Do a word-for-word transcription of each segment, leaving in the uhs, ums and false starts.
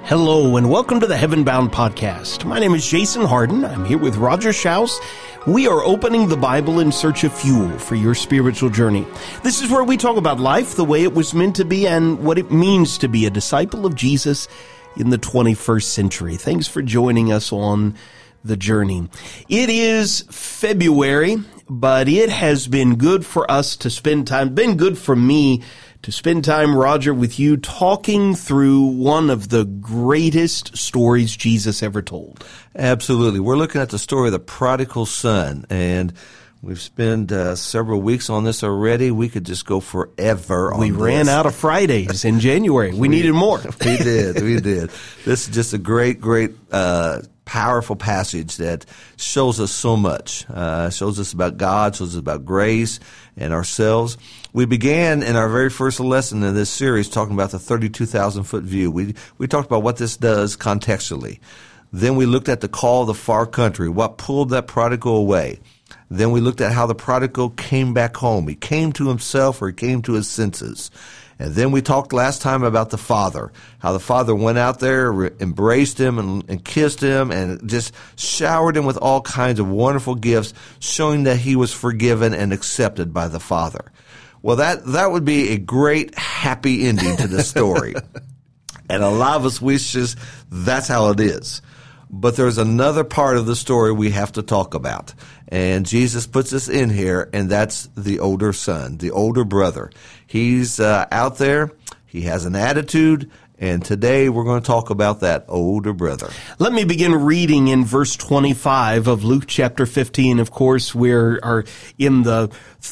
Hello, and welcome to the Heaven Bound Podcast. My name is Jason Harden. I'm here with Roger Schaus. We are opening the Bible in search of fuel for your spiritual journey. This is where we talk about life the way it was meant to be and what it means to be a disciple of Jesus in the twenty-first century. Thanks for joining us on the journey. It is February, but it has been good for us to spend time, been good for me to spend time, Roger, with you talking through one of the greatest stories Jesus ever told. Absolutely. We're looking at the story of the prodigal son, and we've spent uh, several weeks on this already. We could just go forever on We this. ran out of Fridays in January. We, we needed more. We did. We did. This is just a great, great, uh, powerful passage that shows us so much. Uh, shows us about God, shows us about grace and ourselves. We began in our very first lesson in this series talking about the thirty-two thousand foot view. We we talked about what this does contextually. Then we looked at the call of the far country, what pulled that prodigal away. Then we looked at how the prodigal came back home. He came to himself, or he came to his senses. And then we talked last time about the father, how the father went out there, re- embraced him and, and kissed him and just showered him with all kinds of wonderful gifts, showing that he was forgiven and accepted by the father. Well, that, that would be a great, happy ending to the story. And a lot of us wishes that's how it is. But there's another part of the story we have to talk about. And Jesus puts us in here, and that's the older son, the older brother. He's uh, out there. He has an attitude. And today we're going to talk about that older brother. Let me begin reading in verse twenty-five of Luke chapter fifteen. Of course, we are in the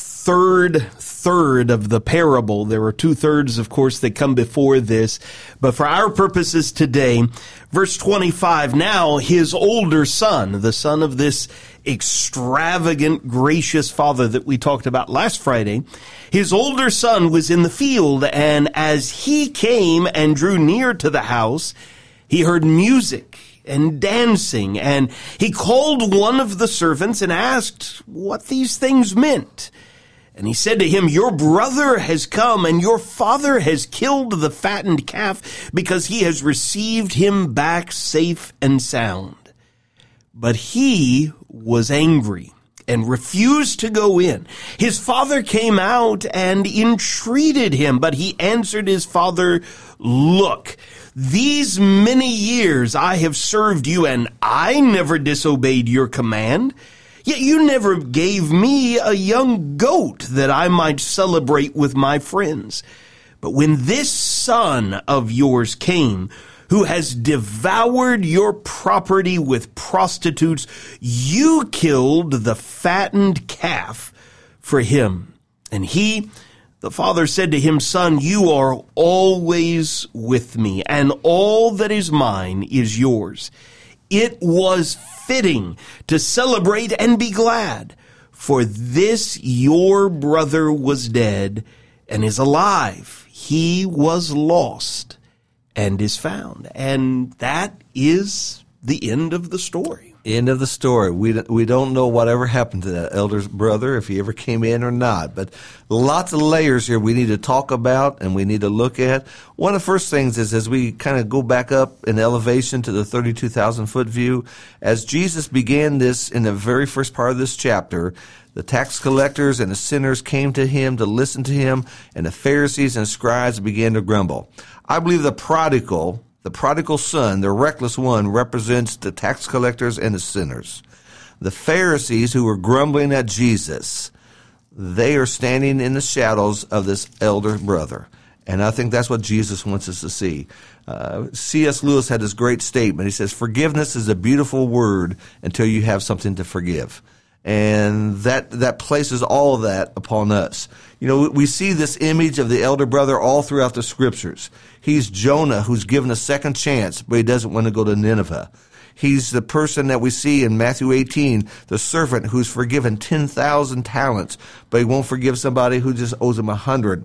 third third of the parable. There are two thirds, of course, that come before this. But for our purposes today, verse twenty-five, now his older son, the son of this extravagant, gracious father that we talked about last Friday, his older son was in the field, and as he came and drew near to the house, he heard music and dancing, and he called one of the servants and asked what these things meant. And he said to him, your brother has come, and your father has killed the fattened calf, because he has received him back safe and sound. But he was angry and refused to go in. His father came out and entreated him, but he answered his father, look, these many years I have served you, and I never disobeyed your command. Yet you never gave me a young goat that I might celebrate with my friends. But when this son of yours came, who has devoured your property with prostitutes, you killed the fattened calf for him. And he, the father, said to him, son, you are always with me, and all that is mine is yours. It was fitting to celebrate and be glad, for this your brother was dead and is alive. He was lost and is found. And that is the end of the story. End of the story. We we don't know whatever happened to that elder brother, if he ever came in or not. But lots of layers here we need to talk about and we need to look at. One of the first things is, as we kind of go back up in elevation to the thirty-two thousand foot view, as Jesus began this in the very first part of this chapter, the tax collectors and the sinners came to him to listen to him, and the Pharisees and scribes began to grumble. I believe the prodigal, the prodigal son, the reckless one, represents the tax collectors and the sinners. The Pharisees, who were grumbling at Jesus, they are standing in the shadows of this elder brother. And I think that's what Jesus wants us to see. Uh, C S Lewis had this great statement. He says, forgiveness is a beautiful word until you have something to forgive. And that, that places all of that upon us. You know, we see this image of the elder brother all throughout the scriptures. He's Jonah, who's given a second chance, but he doesn't want to go to Nineveh. He's the person that we see in Matthew eighteen, the servant who's forgiven ten thousand talents, but he won't forgive somebody who just owes him a hundred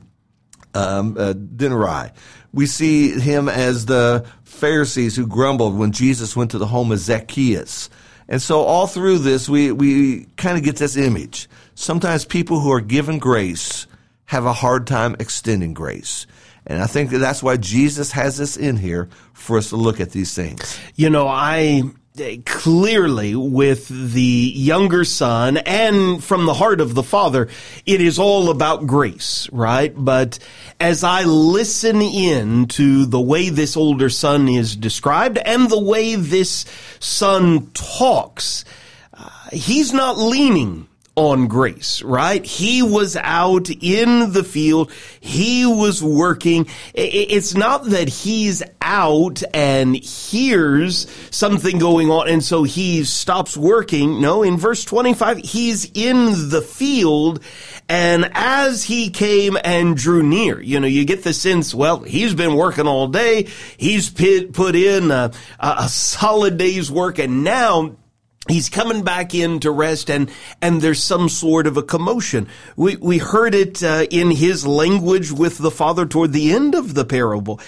um, uh, denarii. We see him as the Pharisees who grumbled when Jesus went to the home of Zacchaeus. And so all through this, we, we kind of get this image. Sometimes people who are given grace have a hard time extending grace. And I think that that's why Jesus has this in here for us to look at these things. You know, I clearly with the younger son and from the heart of the father, it is all about grace, right? But as I listen in to the way this older son is described and the way this son talks, uh, he's not leaning on grace, right? He was out in the field. He was working. It's not that he's out and hears something going on and so he stops working. No, in verse twenty-five, he's in the field, and as he came and drew near, you know, you get the sense, well, he's been working all day. He's put in a, a solid day's work, and now he's coming back in to rest, and, and there's some sort of a commotion. We, we heard it uh, in his language with the father toward the end of the parable.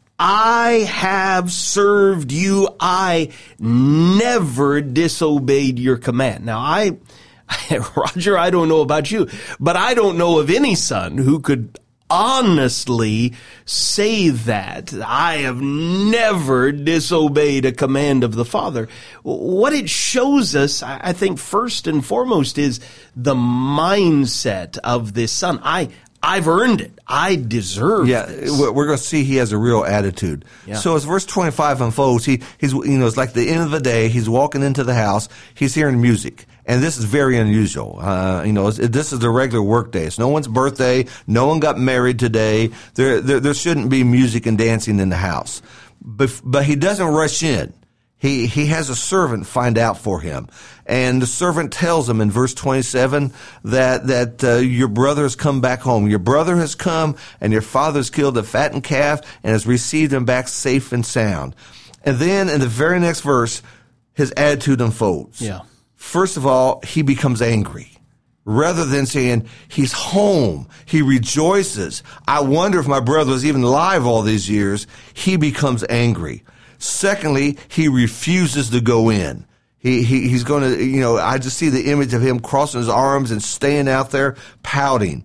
I have served you. I never disobeyed your command. Now, I, Roger, I don't know about you, but I don't know of any son who could honestly say that. I have never disobeyed a command of the Father. What it shows us, I think, first and foremost, is the mindset of this son. I, I've earned it. I deserve yeah, this. We're going to see he has a real attitude. Yeah. So as verse twenty-five unfolds, he, he's, you know, it's like the end of the day. He's walking into the house. He's hearing music. And this is very unusual. Uh, you know, this is a regular work day. It's no one's birthday. No one got married today. There, there, there shouldn't be music and dancing in the house. But, but he doesn't rush in. He, he has a servant find out for him. And the servant tells him in verse twenty-seven that, that, uh, your brother has come back home. Your brother has come and your father has killed a fattened calf and has received him back safe and sound. And then in the very next verse, his attitude unfolds. Yeah. First of all, he becomes angry. Rather than saying, he's home, he rejoices. I wonder if my brother was even alive all these years. He becomes angry. Secondly, he refuses to go in. He, he, he's going to, you know, I just see the image of him crossing his arms and staying out there pouting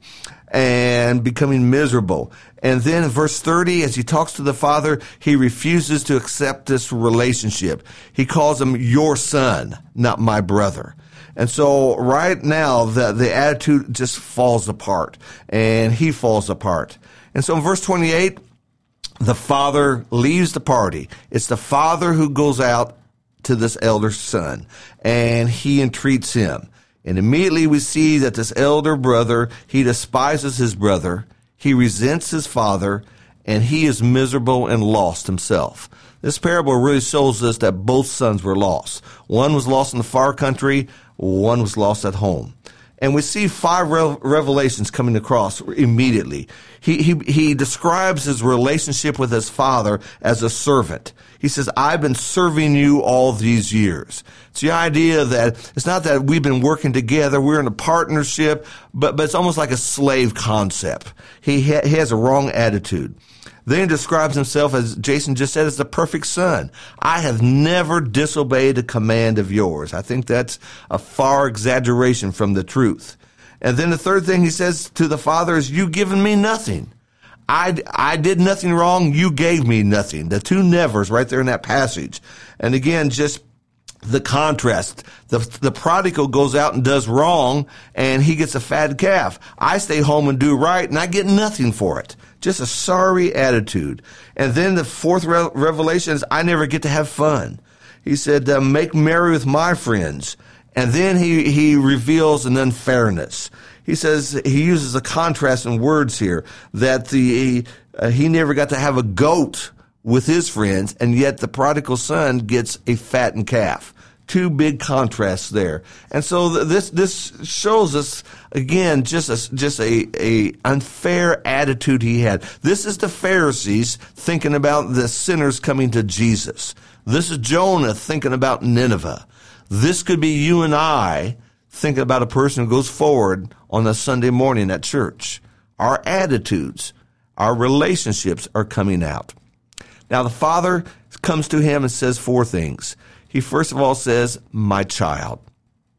and becoming miserable. And then in verse thirty, as he talks to the father, he refuses to accept this relationship. He calls him your son, not my brother. And so right now, the, the attitude just falls apart, and he falls apart. And so in verse twenty-eight, the father leaves the party. It's the father who goes out to this elder son, and he entreats him. And immediately we see that this elder brother, he despises his brother, he resents his father, and he is miserable and lost himself. This parable really shows us that both sons were lost. One was lost in the far country, one was lost at home. And we see five revelations coming across immediately. He, he, he describes his relationship with his father as a servant. He says, I've been serving you all these years. It's the idea that it's not that we've been working together, we're in a partnership, but, but it's almost like a slave concept. He, ha- he has a wrong attitude. Then he describes himself, as Jason just said, as the perfect son. I have never disobeyed a command of yours. I think that's a far exaggeration from the truth. And then the third thing he says to the father is, you've given me nothing. I, I did nothing wrong. You gave me nothing. The two nevers right there in that passage. And again, just the contrast. The, the prodigal goes out and does wrong, and he gets a fat calf. I stay home and do right, and I get nothing for it. Just a sorry attitude. And then the fourth re- revelation is, I never get to have fun. He said, uh, make merry with my friends. And then he, he reveals an unfairness. He says, he uses a contrast in words here, that the uh, he never got to have a goat with his friends, and yet the prodigal son gets a fattened calf. Two big contrasts there. And so th- this this shows us, again, just a, just a, a unfair attitude he had. This is the Pharisees thinking about the sinners coming to Jesus. This is Jonah thinking about Nineveh. This could be you and I thinking about a person who goes forward on a Sunday morning at church. Our attitudes, our relationships are coming out. Now the father comes to him and says four things. He first of all says, my child.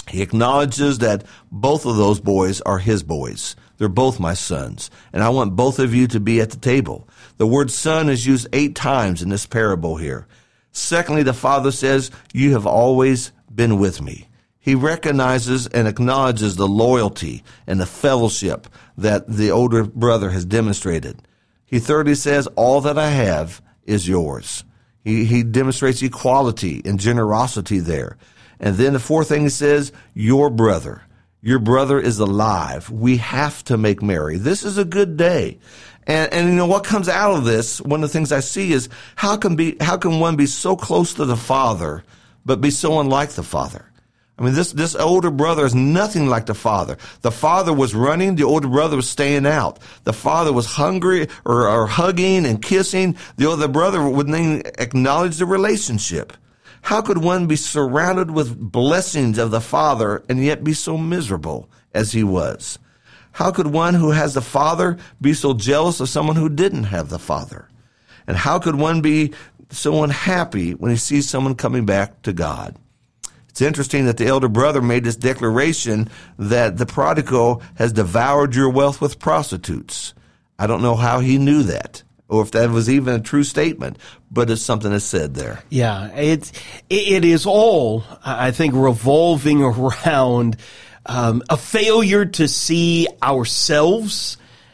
He acknowledges that both of those boys are his boys. They're both my sons, and I want both of you to be at the table. The word son is used eight times in this parable here. Secondly, the father says, you have always been with me. He recognizes and acknowledges the loyalty and the fellowship that the older brother has demonstrated. He thirdly says, all that I have is yours. He, he demonstrates equality and generosity there. And then the fourth thing he says, your brother. Your brother is alive. We have to make merry. This is a good day. And, and you know what comes out of this, one of the things I see is how can be, how can one be so close to the father, but be so unlike the father? I mean, this, this older brother is nothing like the father. The father was running. The older brother was staying out. The father was hungry or, or hugging and kissing. The older brother wouldn't even acknowledge the relationship. How could one be surrounded with blessings of the Father and yet be so miserable as he was? How could one who has the Father be so jealous of someone who didn't have the Father? And how could one be so unhappy when he sees someone coming back to God? It's interesting that the elder brother made this declaration that the prodigal has devoured your wealth with prostitutes. I don't know how he knew that, or if that was even a true statement, but it's something that's said there. Yeah, it's, it is all, I think, revolving around um, a failure to see ourselves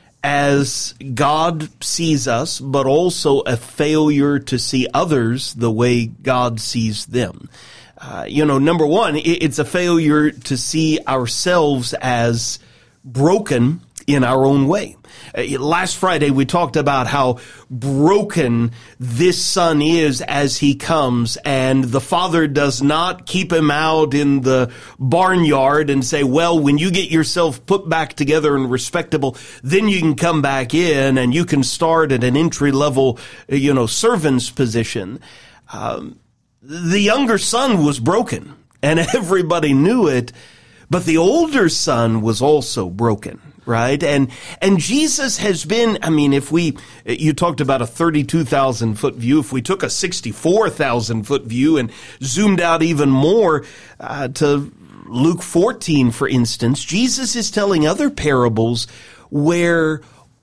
as God sees us, but also a failure to see others the way God sees them. Uh, you know, number one, it, it's a failure to see ourselves as broken in our own way. Uh, last Friday, we talked about how broken this son is as he comes, and the father does not keep him out in the barnyard and say, well, when you get yourself put back together and respectable, then you can come back in and you can start at an entry-level, you know, servant's position. Um, the younger son was broken, and everybody knew it, but the older son was also broken. Right? And, and Jesus has been, I mean, if we, you talked about a thirty-two thousand foot view. If we took a sixty-four thousand foot view and zoomed out even more, uh, to Luke fourteen, for instance, Jesus is telling other parables where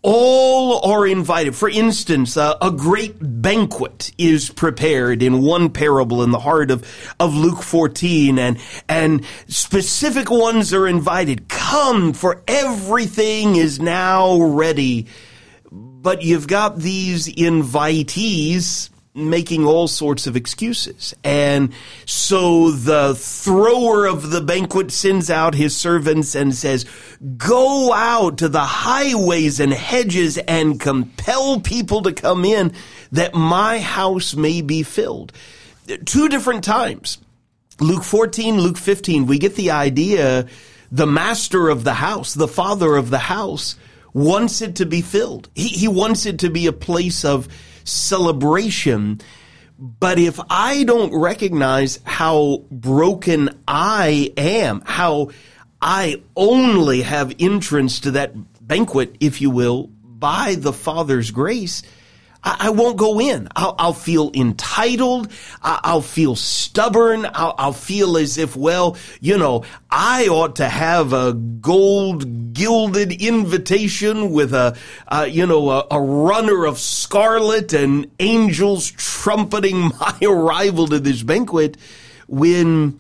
all are invited. For instance, uh, a great banquet is prepared in one parable in the heart of, of Luke fourteen, and, and specific ones are invited. Come, for everything is now ready. But you've got these invitees making all sorts of excuses. And so the thrower of the banquet sends out his servants and says, go out to the highways and hedges and compel people to come in that my house may be filled. Two different times. Luke fourteen, Luke fifteen, we get the idea the master of the house, the father of the house, wants it to be filled. He, he wants it to be a place of celebration. But if I don't recognize how broken I am, how I only have entrance to that banquet, if you will, by the Father's grace, I, I won't go in. I'll, I'll feel entitled. I, I'll feel stubborn. I'll, I'll feel as if, well, you know, I ought to have a gold gilded invitation with a, uh, you know, a, a runner of scarlet and angels trumpeting my arrival to this banquet, when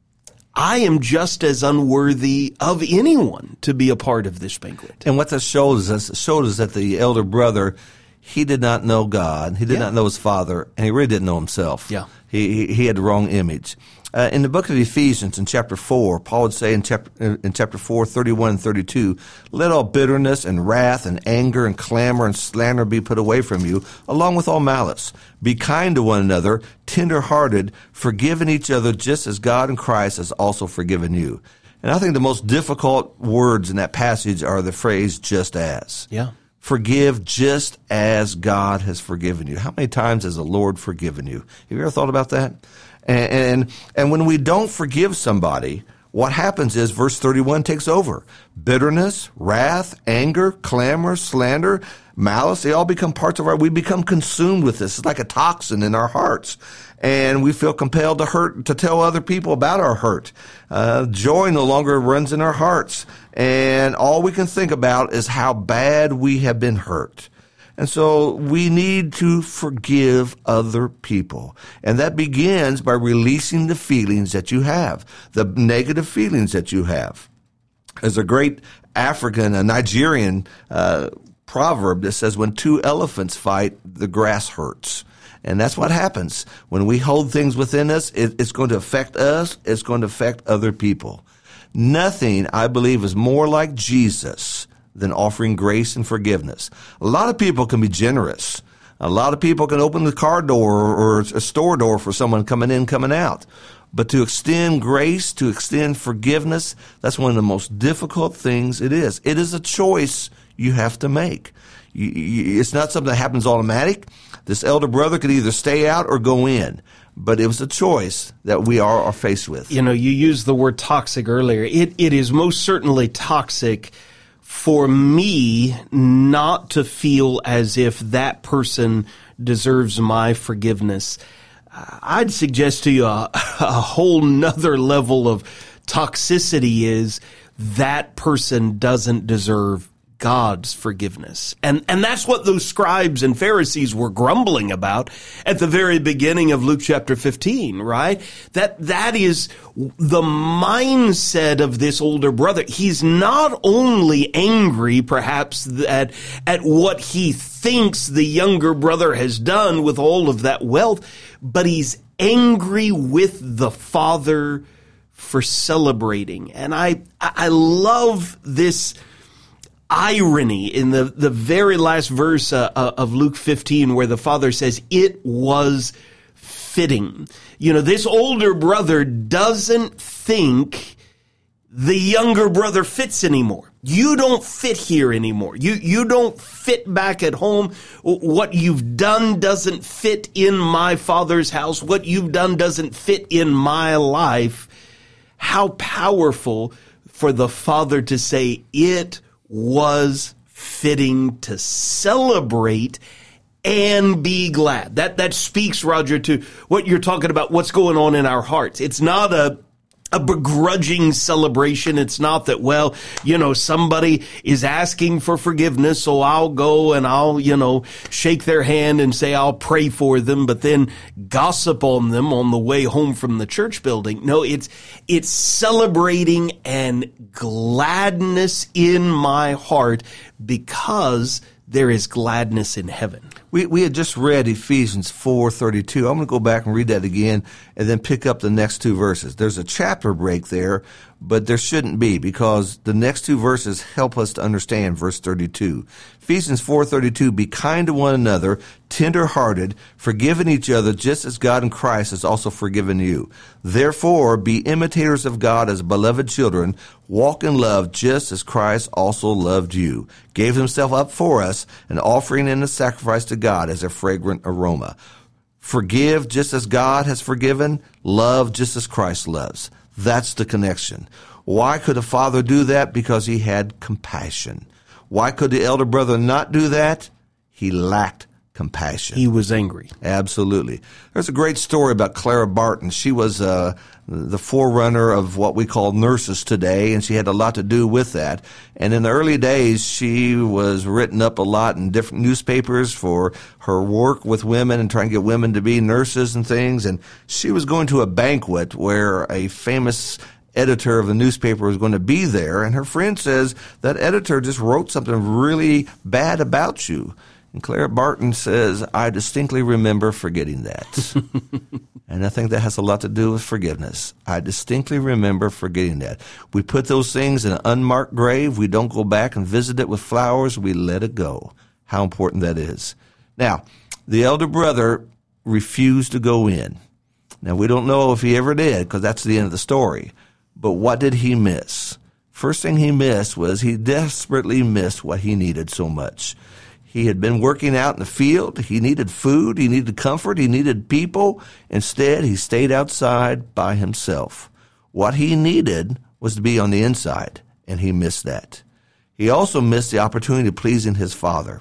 I am just as unworthy of anyone to be a part of this banquet. And what that shows us, showed us that the elder brother, he did not know God. He did yeah. not know his father, and he really didn't know himself. Yeah. He, he, he had the wrong image. Uh, in the book of Ephesians, in chapter four, Paul would say in chapter, in chapter four, thirty-one and thirty-two, let all bitterness and wrath and anger and clamor and slander be put away from you, along with all malice. Be kind to one another, tender-hearted, forgiving each other, just as God in Christ has also forgiven you. And I think the most difficult words in that passage are the phrase, just as. Yeah. Forgive just as God has forgiven you. How many times has the Lord forgiven you? Have you ever thought about that? And, and, and when we don't forgive somebody, what happens is verse thirty-one takes over. Bitterness, wrath, anger, clamor, slander, malice, they all become parts of our, we become consumed with this. It's like a toxin in our hearts. And we feel compelled to hurt, to tell other people about our hurt. Uh, joy no longer runs in our hearts. And all we can think about is how bad we have been hurt. And so we need to forgive other people. And that begins by releasing the feelings that you have, the negative feelings that you have. There's a great African, a Nigerian uh, proverb that says, when two elephants fight, the grass hurts. And that's what happens. When we hold things within us, it, it's going to affect us. It's going to affect other people. Nothing, I believe, is more like Jesus than offering grace and forgiveness. A lot of people can be generous. A lot of people can open the car door or a store door for someone coming in, coming out. But to extend grace, to extend forgiveness, that's one of the most difficult things it is. It is a choice you have to make. You, you, it's not something that happens automatic. This elder brother could either stay out or go in. But it was a choice that we are, are faced with. You know, you used the word toxic earlier. It It is most certainly toxic for me not to feel as if that person deserves my forgiveness. I'd suggest to you a, a whole nother level of toxicity is that person doesn't deserve God's forgiveness. And and that's what those scribes and Pharisees were grumbling about at the very beginning of Luke chapter fifteen, right? That that is the mindset of this older brother. He's not only angry perhaps at at what he thinks the younger brother has done with all of that wealth, but he's angry with the father for celebrating. And I I love this irony in the, the very last verse uh, of Luke fifteen where the father says, it was fitting. You know, this older brother doesn't think the younger brother fits anymore. You don't fit here anymore. You, you don't fit back at home. What you've done doesn't fit in my father's house. What you've done doesn't fit in my life. How powerful for the father to say, it was fitting to celebrate and be glad. That that speaks, Roger, to what you're talking about, what's going on in our hearts. It's not a a begrudging celebration. It's not that, well, you know, somebody is asking for forgiveness, so I'll go and I'll, you know, shake their hand and say I'll pray for them, but then gossip on them on the way home from the church building. No, it's it's celebrating and gladness in my heart because there is gladness in heaven. We we had just read Ephesians four thirty-two. I'm going to go back and read that again and then pick up the next two verses. There's a chapter break there, but there shouldn't be because the next two verses help us to understand verse thirty-two. Ephesians four thirty-two, be kind to one another, tender-hearted, forgiving each other just as God in Christ has also forgiven you. Therefore, be imitators of God as beloved children, walk in love just as Christ also loved you, gave himself up for us, an offering and a sacrifice to God as a fragrant aroma. Forgive just as God has forgiven, love just as Christ loves. That's the connection. Why could a father do that? Because he had compassion. Why could the elder brother not do that? He lacked compassion. He was angry. Absolutely. There's a great story about Clara Barton. She was uh, the forerunner of what we call nurses today, and she had a lot to do with that. And in the early days, she was written up a lot in different newspapers for her work with women and trying to get women to be nurses and things. And she was going to a banquet where a famous editor of the newspaper was going to be there, and her friend says, that editor just wrote something really bad about you. And Clara Barton says, I distinctly remember forgetting that. And I think that has a lot to do with forgiveness. I distinctly remember forgetting that. We put those things in an unmarked grave. We don't go back and visit it with flowers. We let it go. How important that is. Now, the elder brother refused to go in. Now, we don't know if he ever did because that's the end of the story. But what did he miss? First thing he missed was he desperately missed what he needed so much. He had been working out in the field. He needed food. He needed comfort. He needed people. Instead, he stayed outside by himself. What he needed was to be on the inside, and he missed that. He also missed the opportunity of pleasing his father.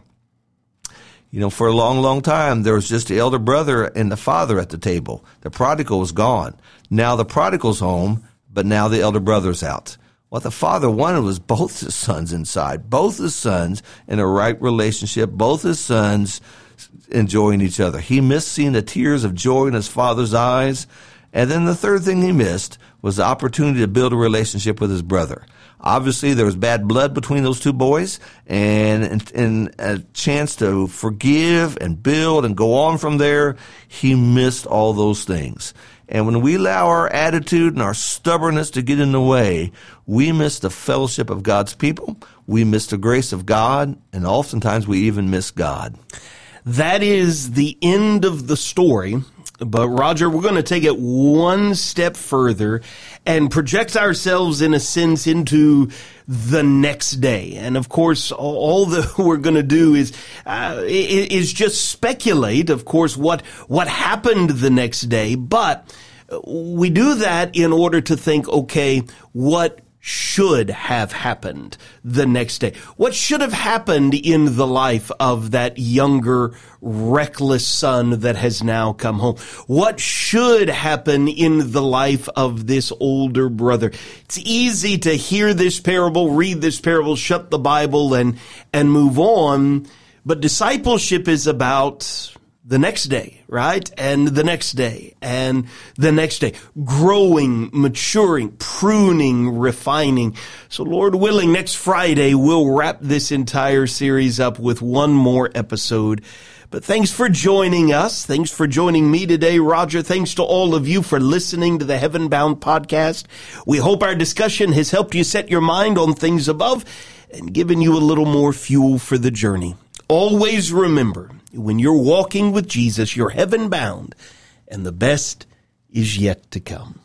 You know, for a long, long time, there was just the elder brother and the father at the table. The prodigal was gone. Now the prodigal's home, but now the elder brother's out. What the father wanted was both his sons inside, both his sons in a right relationship, both his sons enjoying each other. He missed seeing the tears of joy in his father's eyes. And then the third thing he missed was the opportunity to build a relationship with his brother. Obviously, there was bad blood between those two boys, and, and, and a chance to forgive and build and go on from there. He missed all those things. And when we allow our attitude and our stubbornness to get in the way, we miss the fellowship of God's people, we miss the grace of God, and oftentimes we even miss God. That is the end of the story. But Roger, we're going to take it one step further and project ourselves, in a sense, into the next day. And of course, all that we're going to do is uh, is just speculate, of course, what what happened the next day. But we do that in order to think, okay, what should have happened the next day? What should have happened in the life of that younger, reckless son that has now come home? What should happen in the life of this older brother? It's easy to hear this parable, read this parable, shut the Bible, and, and move on. But discipleship is about the next day, right? And the next day, and the next day. Growing, maturing, pruning, refining. So Lord willing, next Friday, we'll wrap this entire series up with one more episode. But thanks for joining us. Thanks for joining me today, Roger. Thanks to all of you for listening to the Heaven Bound podcast. We hope our discussion has helped you set your mind on things above and given you a little more fuel for the journey. Always remember, when you're walking with Jesus, you're heaven bound, and the best is yet to come.